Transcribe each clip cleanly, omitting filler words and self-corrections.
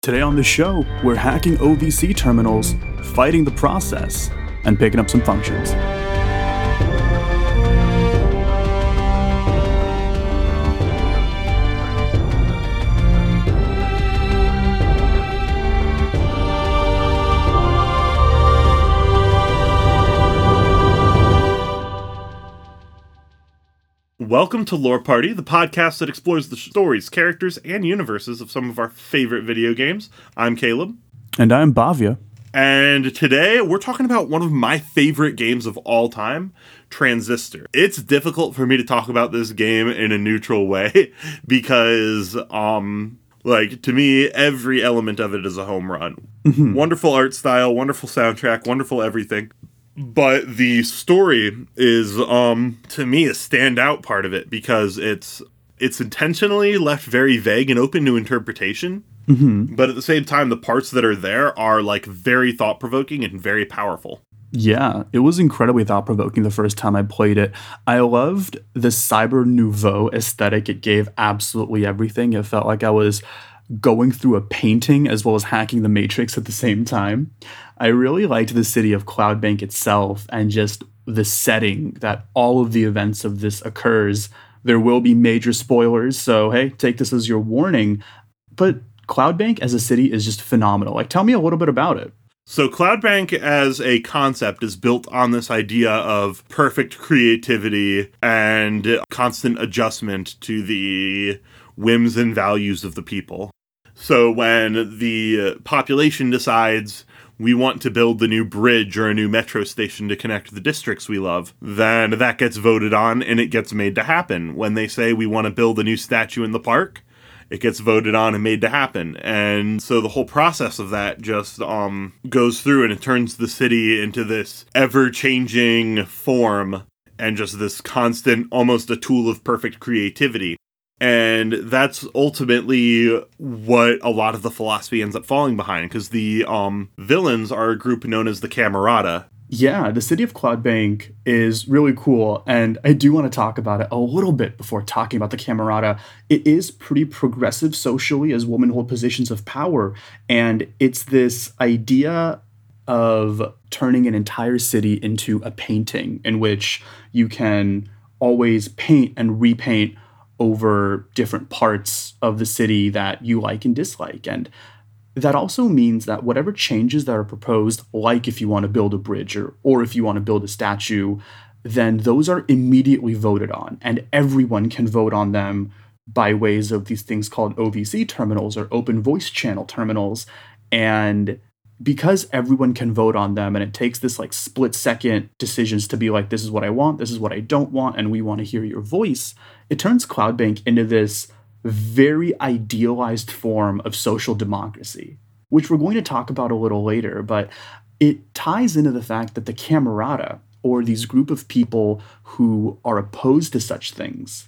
Today on the show, we're hacking OVC terminals, fighting the process, and picking up some functions. Welcome to Lore Party, the podcast that explores the stories, characters, and universes of some of our favorite video games. I'm Caleb. And I'm Bhavya. And today we're talking about one of my favorite games of all time, Transistor. It's difficult for me to talk about this game in a neutral way because, to me, every element of it is a home run. Mm-hmm. Wonderful art style, wonderful soundtrack, wonderful everything. But the story is, to me, a standout part of it because it's intentionally left very vague and open to interpretation. Mm-hmm. But at the same time, the parts that are there are, very thought-provoking and very powerful. Yeah, it was incredibly thought-provoking the first time I played it. I loved the Cyber Nouveau aesthetic it gave absolutely everything. It felt like I was going through a painting as well as hacking the Matrix at the same time. I really liked the city of Cloudbank itself and just the setting that all of the events of this occurs. There will be major spoilers, so hey, take this as your warning. But Cloudbank as a city is just phenomenal. Tell me a little bit about it. So Cloudbank as a concept is built on this idea of perfect creativity and constant adjustment to the whims and values of the people. So when the population decides we want to build the new bridge or a new metro station to connect the districts we love, then that gets voted on and it gets made to happen. When they say we want to build a new statue in the park, it gets voted on and made to happen. And so the whole process of that just goes through and it turns the city into this ever-changing form and just this constant, almost a tool of perfect creativity. And that's ultimately what a lot of the philosophy ends up falling behind, because the villains are a group known as the Camerata. Yeah, the city of Cloudbank is really cool, and I do want to talk about it a little bit before talking about the Camerata. It is pretty progressive socially as women hold positions of power, and it's this idea of turning an entire city into a painting in which you can always paint and repaint over different parts of the city that you like and dislike. And that also means that whatever changes that are proposed, like if you want to build a bridge or if you want to build a statue, then those are immediately voted on. And everyone can vote on them by ways of these things called OVC terminals or open voice channel terminals. And because everyone can vote on them and it takes this split-second decisions to be like, this is what I want, this is what I don't want, and we want to hear your voice, it turns Cloudbank into this very idealized form of social democracy, which we're going to talk about a little later, but it ties into the fact that the Camerata, or these group of people who are opposed to such things,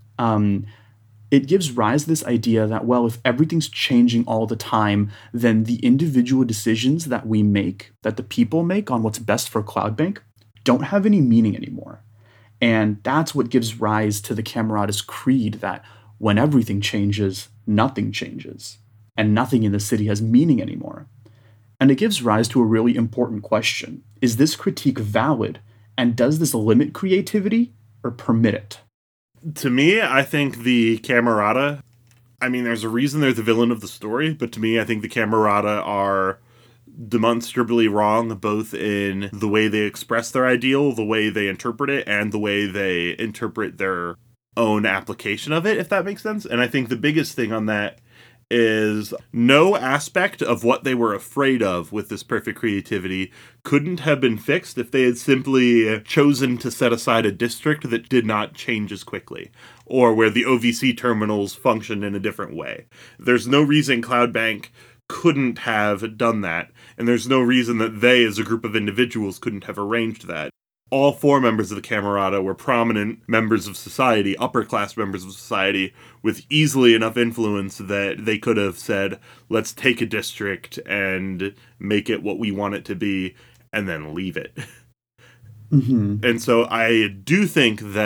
it gives rise to this idea that, well, if everything's changing all the time, then the individual decisions that we make, that the people make on what's best for Cloudbank, don't have any meaning anymore. And that's what gives rise to the Camerata's creed that when everything changes, nothing changes, and nothing in the city has meaning anymore. And it gives rise to a really important question. Is this critique valid, and does this limit creativity or permit it? To me, I think the Camerata, there's a reason they're the villain of the story, but to me, I think the Camerata are demonstrably wrong, both in the way they express their ideal, the way they interpret it, and the way they interpret their own application of it, if that makes sense. And I think the biggest thing on that is no aspect of what they were afraid of with this perfect creativity couldn't have been fixed if they had simply chosen to set aside a district that did not change as quickly, or where the OVC terminals functioned in a different way. There's no reason Cloudbank couldn't have done that, and there's no reason that they, as a group of individuals, couldn't have arranged that. All four members of the Camerata were prominent members of society, upper-class members of society, with easily enough influence that they could have said, let's take a district and make it what we want it to be, and then leave it. Mm-hmm. And so I do think that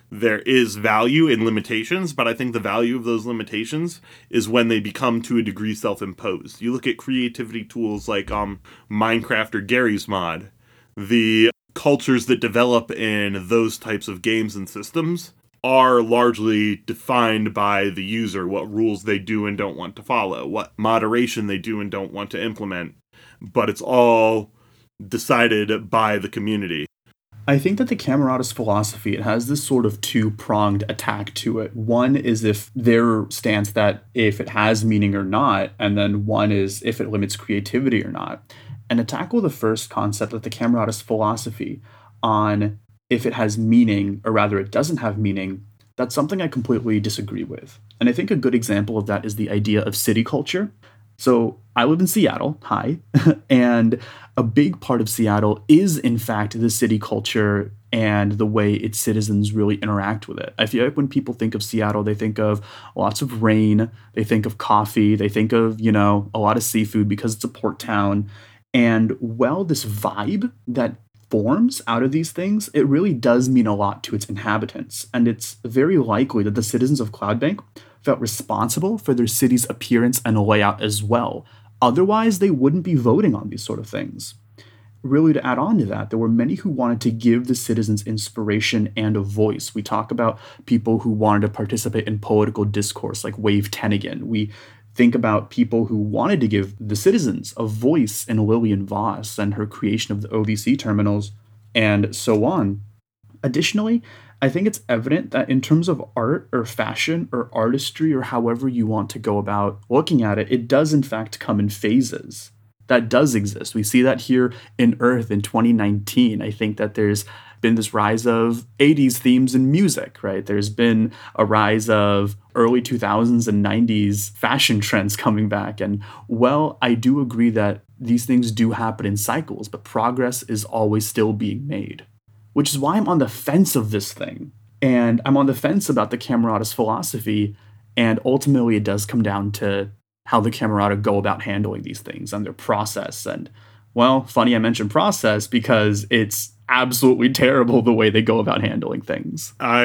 there is value in limitations, but I think the value of those limitations is when they become to a degree self-imposed. You look at creativity tools like Minecraft or Garry's Mod, the cultures that develop in those types of games and systems are largely defined by the user, what rules they do and don't want to follow, what moderation they do and don't want to implement, but it's all decided by the community. I think that the Camerata's philosophy, it has this sort of two-pronged attack to it. One is if their stance that if it has meaning or not, and then one is if it limits creativity or not. And to tackle the first concept of the Camerata's philosophy on if it has meaning, or rather it doesn't have meaning, that's something I completely disagree with. And I think a good example of that is the idea of city culture. So I live in Seattle, hi, and a big part of Seattle is, in fact, the city culture and the way its citizens really interact with it. I feel like when people think of Seattle, they think of lots of rain, they think of coffee, they think of, a lot of seafood because it's a port town. And well, this vibe that forms out of these things, it really does mean a lot to its inhabitants. And it's very likely that the citizens of Cloudbank felt responsible for their city's appearance and layout as well. Otherwise, they wouldn't be voting on these sort of things. Really, to add on to that, there were many who wanted to give the citizens inspiration and a voice. We talk about people who wanted to participate in political discourse, like Wave Tennigan. We think about people who wanted to give the citizens a voice in Lillian Voss and her creation of the OVC terminals, and so on. Additionally, I think it's evident that in terms of art or fashion or artistry or however you want to go about looking at it, it does in fact come in phases. That does exist. We see that here in Earth in 2019. I think that there's been this rise of 80s themes in music, right? There's been a rise of early 2000s and 90s fashion trends coming back. And well, I do agree that these things do happen in cycles, but progress is always still being made. Which is why I'm on the fence of this thing. And I'm on the fence about the Camerata's philosophy. And ultimately, it does come down to how the Camerata go about handling these things and their process. And, well, funny I mentioned process because it's absolutely terrible the way they go about handling things. I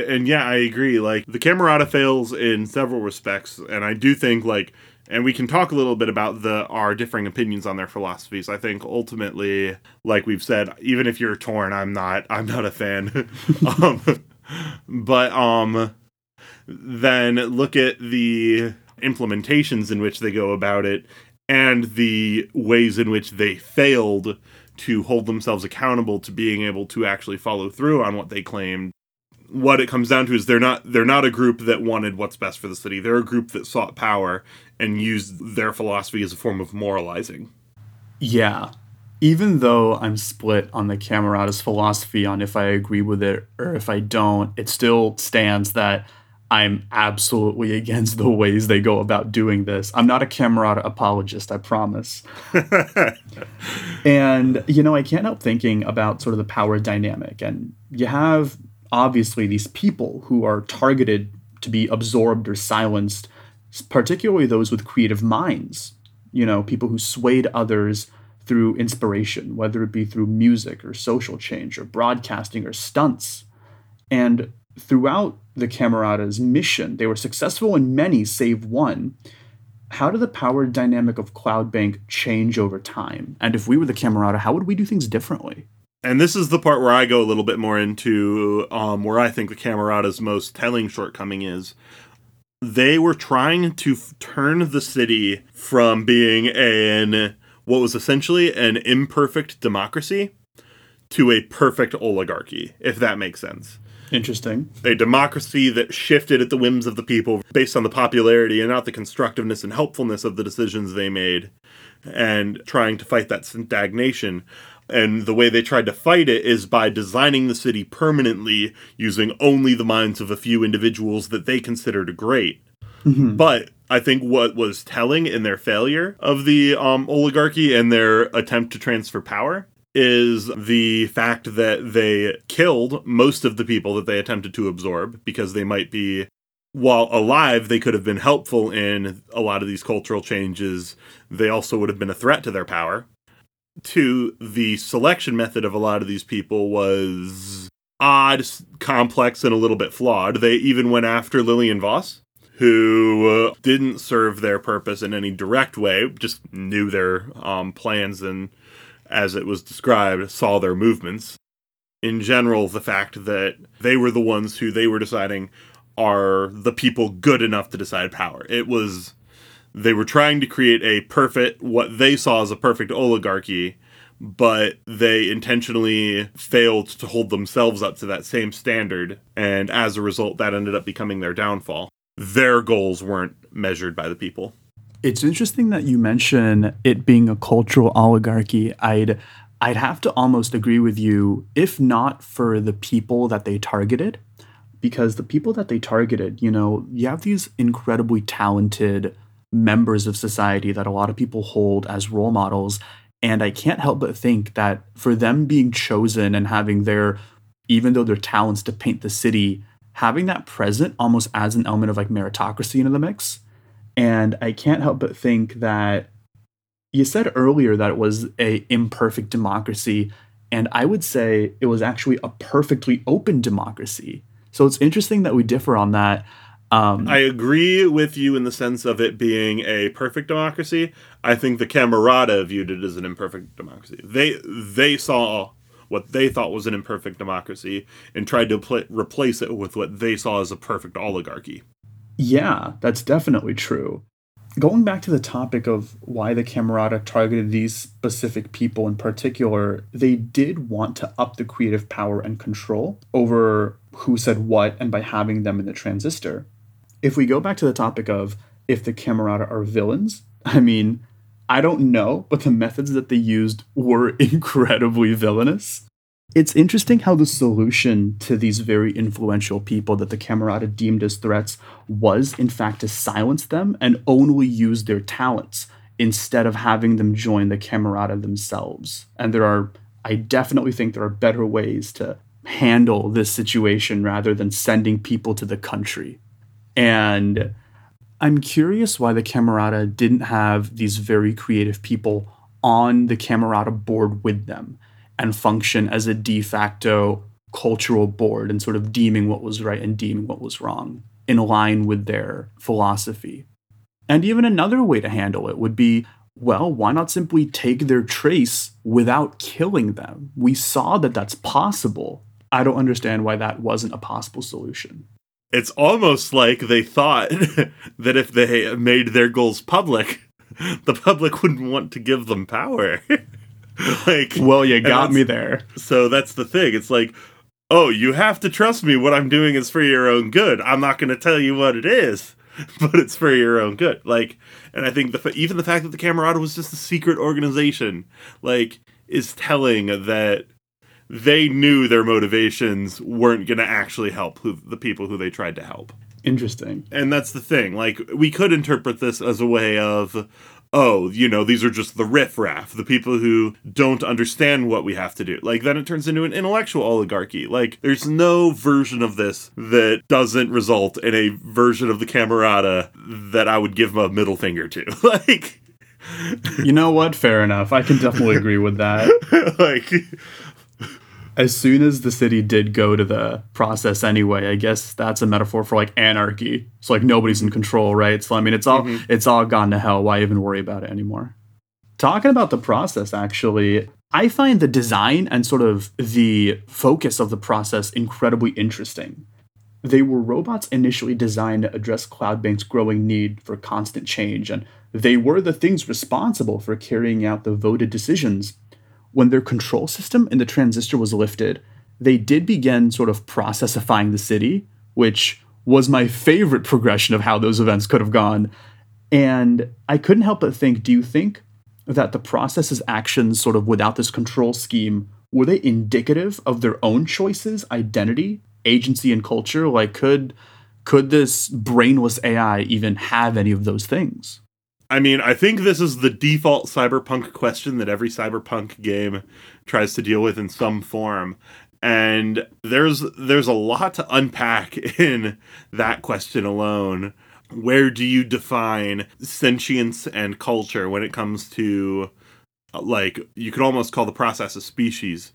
agree. Like, the Camerata fails in several respects. And I do think, and we can talk a little bit about our differing opinions on their philosophies. I think ultimately, like we've said, even if you're torn, I'm not a fan. But then look at the implementations in which they go about it and the ways in which they failed to hold themselves accountable to being able to actually follow through on what they claimed. What it comes down to is they're not a group that wanted what's best for the city. They're a group that sought power and used their philosophy as a form of moralizing. Yeah. Even though I'm split on the Camerata's philosophy on if I agree with it or if I don't, it still stands that I'm absolutely against the ways they go about doing this. I'm not a Camerata apologist, I promise. And, I can't help thinking about sort of the power dynamic. And you have obviously these people who are targeted to be absorbed or silenced, particularly those with creative minds, people who swayed others through inspiration, whether it be through music or social change or broadcasting or stunts. And throughout the Camerata's mission, they were successful in many save one. How did the power dynamic of Cloudbank change over time? And if we were the Camerata, how would we do things differently? And this is the part where I go a little bit more into where I think the Camerata's most telling shortcoming is. They were trying to turn the city from being what was essentially an imperfect democracy to a perfect oligarchy, if that makes sense. Interesting. A democracy that shifted at the whims of the people based on the popularity and not the constructiveness and helpfulness of the decisions they made, and trying to fight that stagnation. And the way they tried to fight it is by designing the city permanently using only the minds of a few individuals that they considered great. Mm-hmm. But I think what was telling in their failure of the oligarchy and their attempt to transfer power is the fact that they killed most of the people that they attempted to absorb because they might be, while alive, they could have been helpful in a lot of these cultural changes. They also would have been a threat to their power. The selection method of a lot of these people was odd, complex, and a little bit flawed. They even went after Lillian Voss, who didn't serve their purpose in any direct way, just knew their plans and, as it was described, saw their movements. In general, the fact that they were the ones who they were deciding are the people good enough to decide power. They were trying to create what they saw as a perfect oligarchy, but they intentionally failed to hold themselves up to that same standard, and as a result, that ended up becoming their downfall. Their goals weren't measured by the people. It's interesting that you mention it being a cultural oligarchy. I'd have to almost agree with you, if not for the people that they targeted, because the people that they targeted, you have these incredibly talented members of society that a lot of people hold as role models. And I can't help but think that for them being chosen and having even though their talents to paint the city, having that present almost as an element of like meritocracy into the mix. And I can't help but think that you said earlier that it was a imperfect democracy, and I would say it was actually a perfectly open democracy. So it's interesting that we differ on that. I agree with you in the sense of it being a perfect democracy. I think the Camerata viewed it as an imperfect democracy. They saw what they thought was an imperfect democracy and tried to replace it with what they saw as a perfect oligarchy. Yeah, that's definitely true. Going back to the topic of why the Camerata targeted these specific people in particular, they did want to up the creative power and control over who said what and by having them in the transistor. If we go back to the topic of if the Camerata are villains, I mean, I don't know, but the methods that they used were incredibly villainous. It's interesting how the solution to these very influential people that the Camerata deemed as threats was, in fact, to silence them and only use their talents instead of having them join the Camerata themselves. And I definitely think there are better ways to handle this situation rather than sending people to the country. And I'm curious why the Camerata didn't have these very creative people on the Camerata board with them and function as a de facto cultural board and sort of deeming what was right and deeming what was wrong in line with their philosophy. And even another way to handle it would be, well, why not simply take their trace without killing them? We saw that that's possible. I don't understand why that wasn't a possible solution. It's almost like they thought that if they made their goals public, the public wouldn't want to give them power. Well, you got me there. So that's the thing. It's like, oh, you have to trust me. What I'm doing is for your own good. I'm not going to tell you what it is, but it's for your own good. And I think even the fact that the Camerata was just a secret organization, is telling that they knew their motivations weren't going to actually help the people who they tried to help. Interesting. And that's the thing. We could interpret this as a way of, these are just the riffraff, the people who don't understand what we have to do. Then it turns into an intellectual oligarchy. There's no version of this that doesn't result in a version of the Camerata that I would give a middle finger to. You know what? Fair enough. I can definitely agree with that. As soon as the city did go to the process anyway, I guess that's a metaphor for anarchy. So nobody's in control, right? So I mean, it's all gone to hell. Why even worry about it anymore? Talking about the process, actually, I find the design and sort of the focus of the process incredibly interesting. They were robots initially designed to address Cloudbank's growing need for constant change, and they were the things responsible for carrying out the voted decisions. When their control system in the transistor was lifted, they did begin sort of processifying the city, which was my favorite progression of how those events could have gone. And I couldn't help but think, do you think that the process's actions sort of without this control scheme, were they indicative of their own choices, identity, agency, and culture? Could this brainless AI even have any of those things? I mean, I think this is the default cyberpunk question that every cyberpunk game tries to deal with in some form. And there's a lot to unpack in that question alone. Where do you define sentience and culture when it comes to, you could almost call the process a species?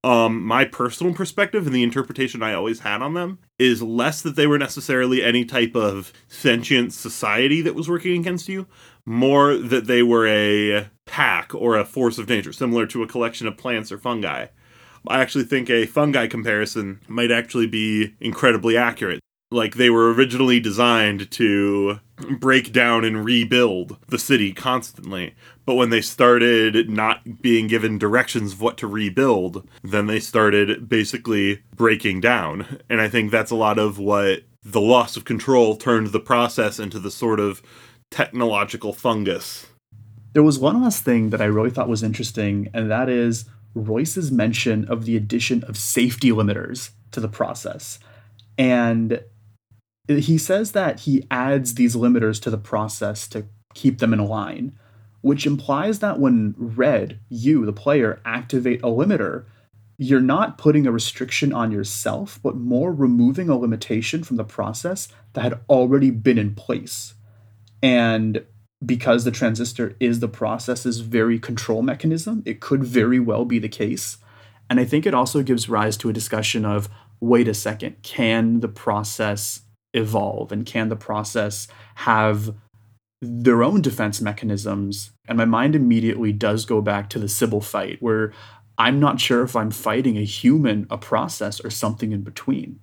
My personal perspective and the interpretation I always had on them is less that they were necessarily any type of sentient society that was working against you, more that they were a pack or a force of nature, similar to a collection of plants or fungi. I actually think a fungi comparison might actually be incredibly accurate. Like, they were originally designed to break down and rebuild the city constantly. But when they started not being given directions of what to rebuild, then they started basically breaking down. And I think that's a lot of what the loss of control turned the process into the sort of technological fungus. There was one last thing that I really thought was interesting, and that is Royce's mention of the addition of safety limiters to the process. And he says that he adds these limiters to the process to keep them in line, which implies that when Red, you, the player, activate a limiter, you're not putting a restriction on yourself, but more removing a limitation from the process that had already been in place. And because the transistor is the process's very control mechanism, it could very well be the case. And I think it also gives rise to a discussion of, wait a second, can the process evolve, and can the process have their own defense mechanisms? And my mind immediately does go back to the Sybil fight, where I'm not sure if I'm fighting a human, a process, or something in between.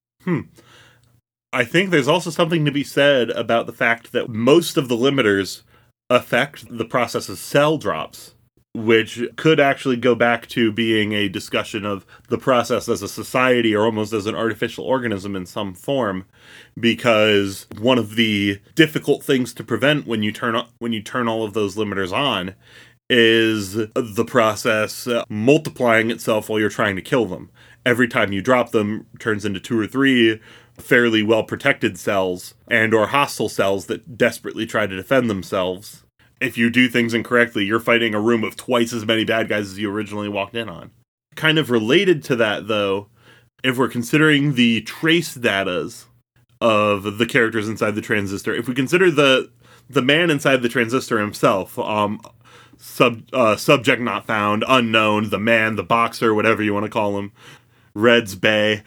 I think there's also something to be said about the fact that most of the limiters affect the process's cell drops, which could actually go back to being a discussion of the process as a society or almost as an artificial organism in some form, because one of the difficult things to prevent when you turn all of those limiters on is the process multiplying itself while you're trying to kill them. Every time you drop them, turns into 2 or 3 fairly well-protected cells and or hostile cells that desperately try to defend themselves. If you do things incorrectly, you're fighting a room of twice as many bad guys as you originally walked in on. Kind of related to that, though, if we're considering the trace datas of the characters inside the transistor, if we consider the man inside the transistor himself, subject not found, unknown, the man, the boxer, whatever you want to call him, Red's Bay.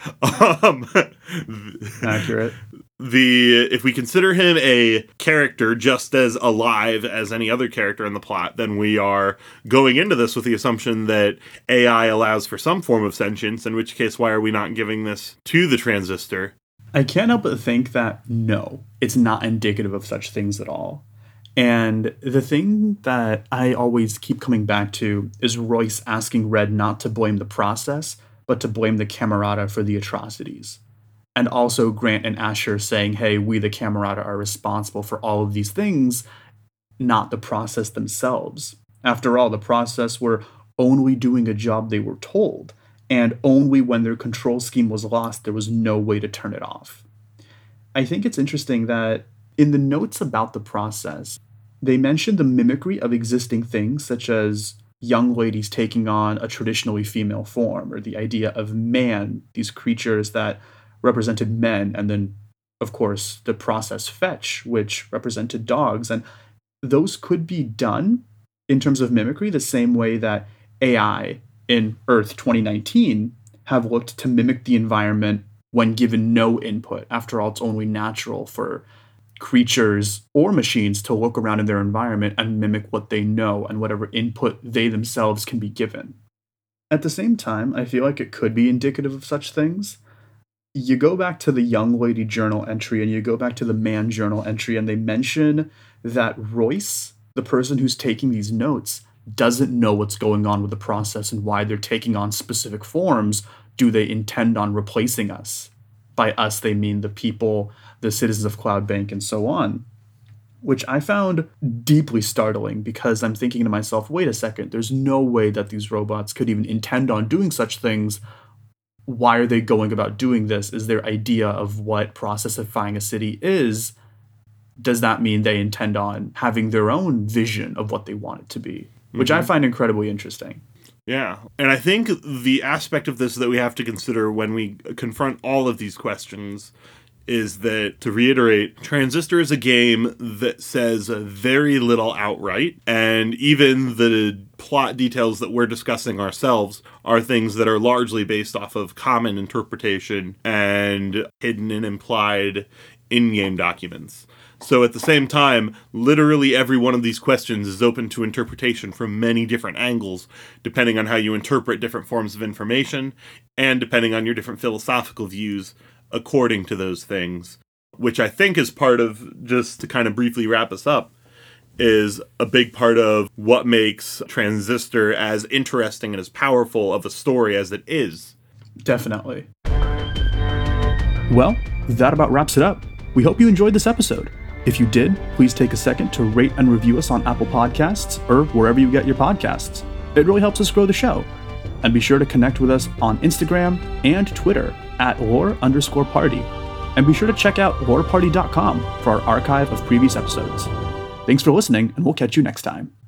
Accurate. If we consider him a character just as alive as any other character in the plot, then we are going into this with the assumption that AI allows for some form of sentience, in which case, why are we not giving this to the transistor? I can't help but think that no, it's not indicative of such things at all. And the thing that I always keep coming back to is Royce asking Red not to blame the process, but to blame the Camerata for the atrocities. And also Grant and Asher saying, hey, we the Camerata are responsible for all of these things, not the process themselves. After all, the process were only doing a job they were told, and only when their control scheme was lost, there was no way to turn it off. I think it's interesting that in the notes about the process, they mention the mimicry of existing things, such as young ladies taking on a traditionally female form, or the idea of man, these creatures that represented men, and then, of course, the process fetch, which represented dogs. And those could be done in terms of mimicry the same way that AI in Earth 2019 have looked to mimic the environment when given no input. After all, it's only natural for creatures or machines to look around in their environment and mimic what they know and whatever input they themselves can be given. At the same time, I feel like it could be indicative of such things. You go back to the young lady journal entry and you go back to the man journal entry, and they mention that Royce, the person who's taking these notes, doesn't know what's going on with the process and why they're taking on specific forms. Do they intend on replacing us? By us, they mean the people, the citizens of Cloudbank, and so on. Which I found deeply startling, because I'm thinking to myself, wait a second, there's no way that these robots could even intend on doing such things. Why are they going about doing this? Is their idea of what processifying a city is, does that mean they intend on having their own vision of what they want it to be? Which I find incredibly interesting. Yeah, and I think the aspect of this that we have to consider when we confront all of these questions is that, to reiterate, Transistor is a game that says very little outright, and even the plot details that we're discussing ourselves are things that are largely based off of common interpretation and hidden and implied in-game documents. So at the same time, literally every one of these questions is open to interpretation from many different angles, depending on how you interpret different forms of information, and depending on your different philosophical views according to those things, which I think is part of, just to kind of briefly wrap us up, is a big part of what makes Transistor as interesting and as powerful of a story as it is. Definitely. Well, that about wraps it up. We hope you enjoyed this episode. If you did, please take a second to rate and review us on Apple Podcasts or wherever you get your podcasts. It really helps us grow the show. And be sure to connect with us on Instagram and Twitter at lore_party. And be sure to check out loreparty.com for our archive of previous episodes. Thanks for listening, and we'll catch you next time.